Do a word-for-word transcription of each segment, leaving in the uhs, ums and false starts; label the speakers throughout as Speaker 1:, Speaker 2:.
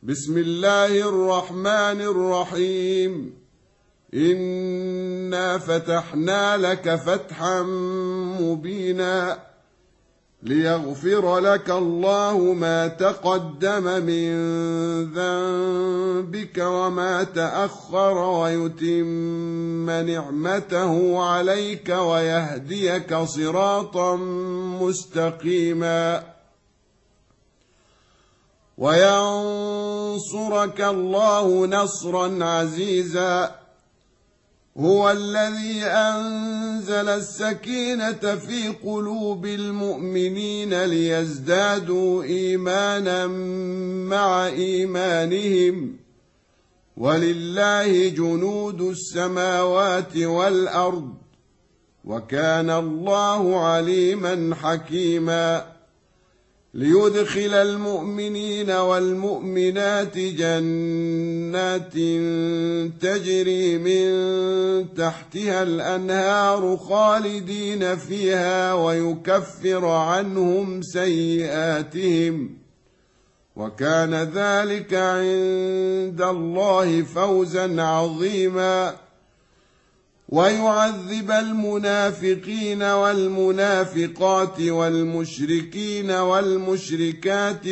Speaker 1: بسم الله الرحمن الرحيم. إنا فتحنا لك فتحا مبينا ليغفر لك الله ما تقدم من ذنبك وما تأخر ويتم نعمته عليك ويهديك صراطا مستقيما وينصرك الله نصرا عزيزا. هو الذي أنزل السكينة في قلوب المؤمنين ليزدادوا إيمانا مع إيمانهم ولله جنود السماوات والأرض وكان الله عليما حكيما. ليدخل المؤمنين والمؤمنات جنات تجري من تحتها الأنهار خالدين فيها ويكفر عنهم سيئاتهم وكان ذلك عند الله فوزا عظيما. ويعذب المنافقين والمنافقات والمشركين والمشركات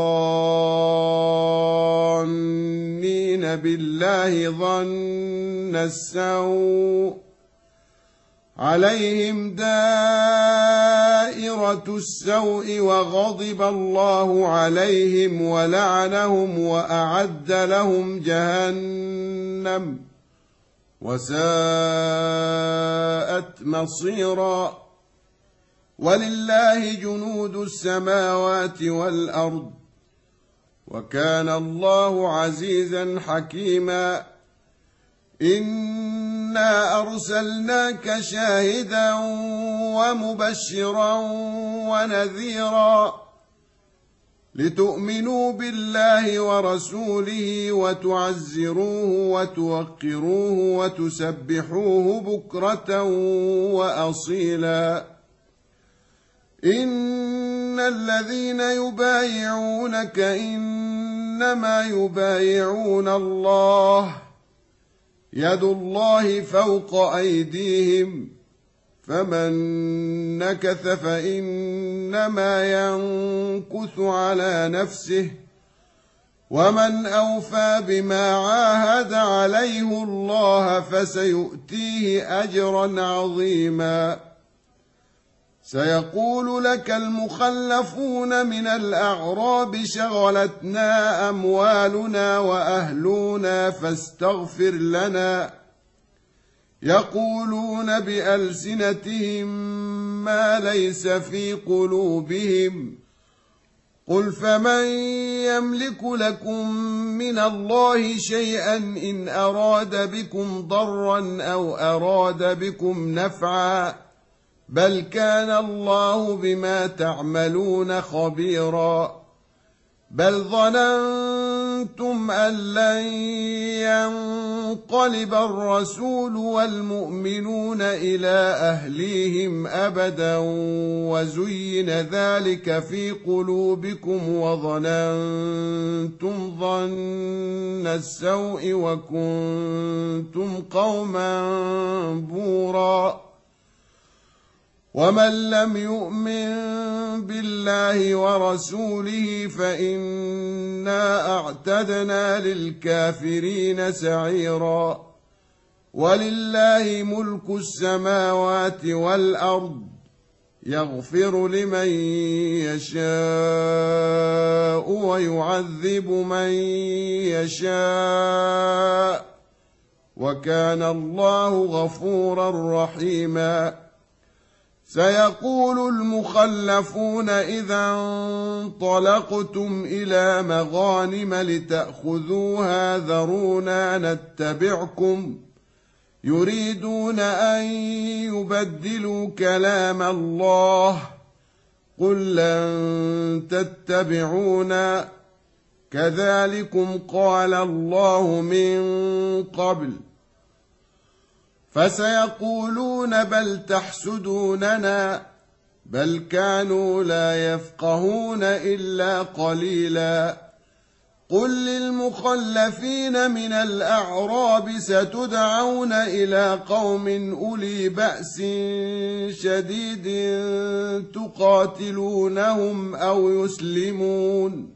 Speaker 1: الظانين بالله ظن السوء عليهم دائرة السوء وغضب الله عليهم ولعنهم وأعد لهم جهنم وساءت مصيرا. ولله جنود السماوات والأرض وكان الله عزيزا حكيما. إنا أرسلناك شاهدا ومبشرا ونذيرا لتؤمنوا بالله ورسوله وتعزروه وتوقروه وتسبحوه بكرة وأصيلا. إن الذين يبايعونك إنما يبايعون الله يد الله فوق أيديهم فمن نكث فإنما ينكث على نفسه ومن أوفى بما عاهد عليه الله فسيؤتيه أجرا عظيما. سيقول لك المخلفون من الأعراب شغلتنا أموالنا وأهلنا فاستغفر لنا يقولون بألسنتهم ما ليس في قلوبهم قل فمن يملك لكم من الله شيئا إن أراد بكم ضرا أو أراد بكم نفعا بل كان الله بما تعملون خبيرا. بل ظننتم أن لن ينقلب الرسول والمؤمنون إلى أهليهم أبدا وزين ذلك في قلوبكم وظننتم ظن السوء وكنتم قوما بورا. ومن لم يؤمن بالله ورسوله فإنا أعتدنا للكافرين سعيرا. ولله ملك السماوات والأرض يغفر لمن يشاء ويعذب من يشاء وكان الله غفورا رحيما. سيقول المخلفون إذا انطلقتم إلى مغانم لتأخذوها ذرونا نتبعكم يريدون أن يبدلوا كلام الله قل لن تتبعونا كذلكم قال الله من قبل فسيقولون بل تحسدوننا بل كانوا لا يفقهون إلا قليلا قل للمخلفين من الأعراب ستدعون إلى قوم أولي بأس شديد تقاتلونهم أو يسلمون،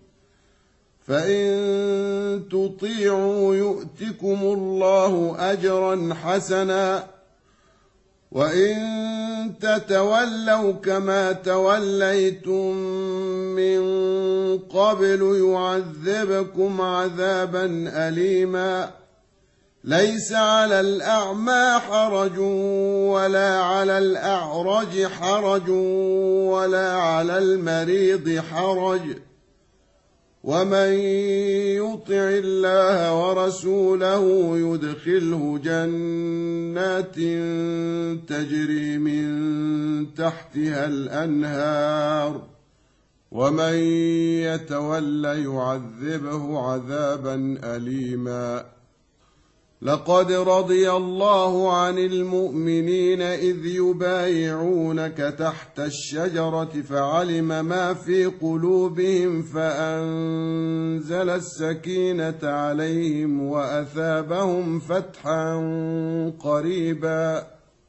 Speaker 1: فإن تطيعوا يؤتكم الله أجرا حسنا، وإن تتولوا كما توليتم من قبل يعذبكم عذابا أليما. ليس على الأعمى حرج ولا على الأعرج حرج ولا على المريض حرج، ومن يطع الله ورسوله يدخله جنات تجري من تحتها الأنهار، ومن يتولى يعذبه عذابا أليما. لقد رضي الله عن المؤمنين إذ يبايعونك تحت الشجرة فعلم ما في قلوبهم فأنزل السكينة عليهم وأثابهم فتحا قريبا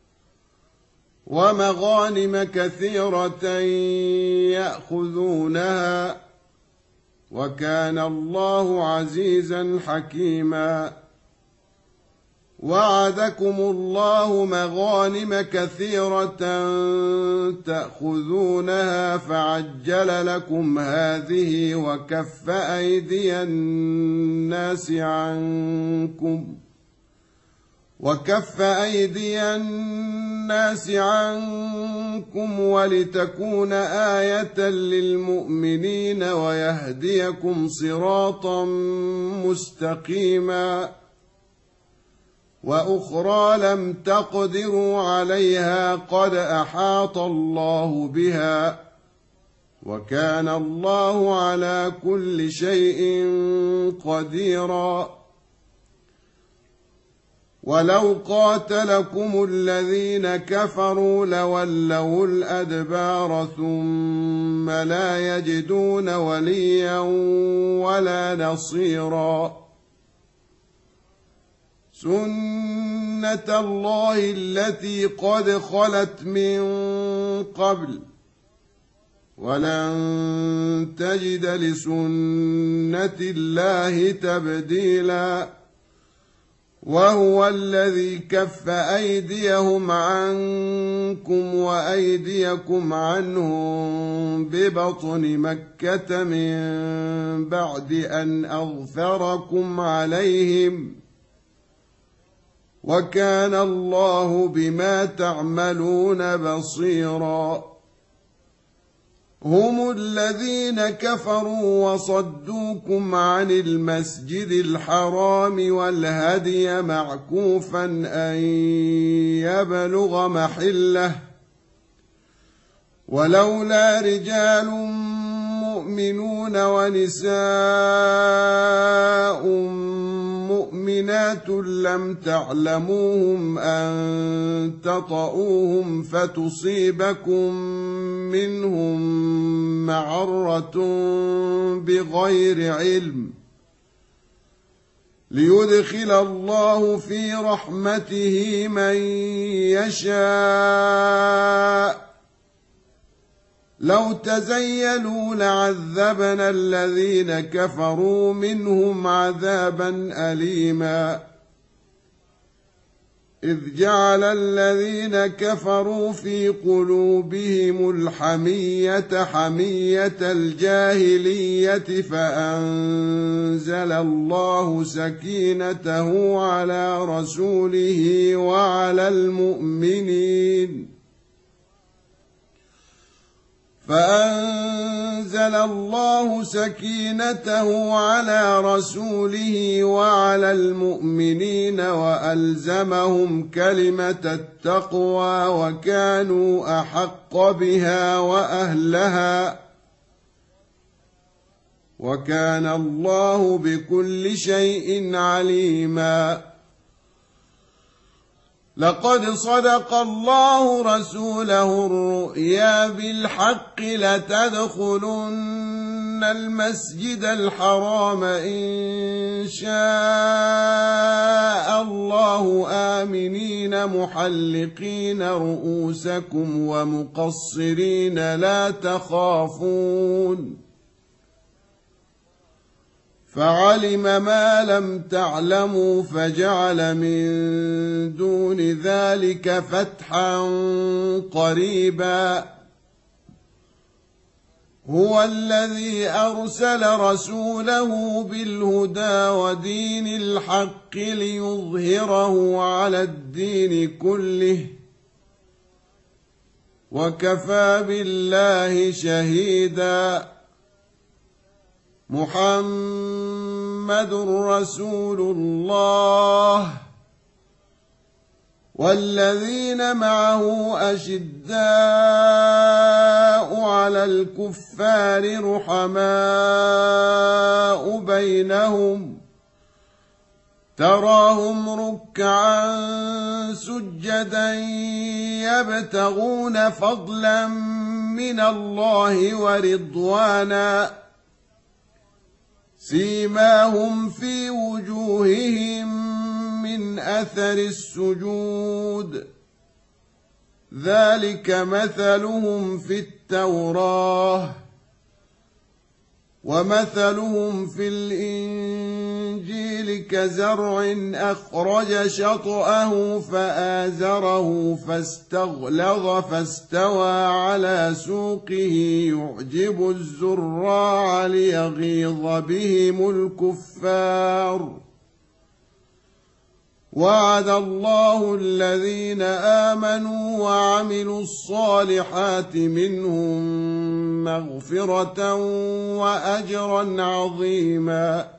Speaker 1: ومغانم كثيرة يأخذونها، وكان الله عزيزا حكيما. وعدكم الله مغانم كثيرة تأخذونها فعجل لكم هذه وكف أيدي الناس عنكم وكف أيدي الناس عنكم ولتكون آية للمؤمنين ويهديكم صراطا مستقيما. وأخرى لم تقدروا عليها قد أحاط الله بها، وكان الله على كل شيء قديرا. ولو قاتلكم الذين كفروا لولوا الأدبار ثم لا يجدون وليا ولا نصيرا. سنة الله التي قد خلت من قبل ولن تجد لسنة الله تبديلا. وهو الذي كف أيديهم عنكم وأيديكم عنهم ببطن مكة من بعد أن أظفركم عليهم، وكان الله بما تعملون بصيرا. هم الذين كفروا وصدوكم عن المسجد الحرام والهدي معكوفا أن يبلغ محله، ولولا رجال مؤمنون ونساء مؤمنات لم تعلموهم أن تطؤوهم فتصيبكم منهم معرة بغير علم، ليدخل الله في رحمته من يشاء. لو تزيلوا لعذبنا الذين كفروا منهم عذابا أليما. إذ جعل الذين كفروا في قلوبهم الحمية حمية الجاهلية فأنزل الله سكينته على رسوله وعلى المؤمنين فأنزل الله سكينته على رسوله وعلى المؤمنين وألزمهم كلمة التقوى وكانوا أحق بها وأهلها، وكان الله بكل شيء عليما. لقد صدق الله رسوله الرؤيا بالحق لتدخلن المسجد الحرام إن شاء الله آمنين محلقين رؤوسكم ومقصرين لا تخافون فعلم ما لم تعلموا فجعل من دون ذلك فتحا قريبا هو الذي أرسل رسوله بالهدى ودين الحق ليظهره على الدين كله وكفى بالله شهيدا محمد رسول الله والذين معه أشداء على الكفار رحماء بينهم تراهم ركعا سجدا يبتغون فضلا من الله ورضوانا سيماهم في وجوههم من أثر السجود ذلك مثلهم في التوراة ومثلهم في الإنجيل كزرع أخرج شطأه فآزره فاستغلظ فاستوى على سوقه يعجب الزراع ليغيظ بهم الكفار وعد الله الذين آمنوا وعملوا الصالحات منهم مغفرة وأجرا عظيما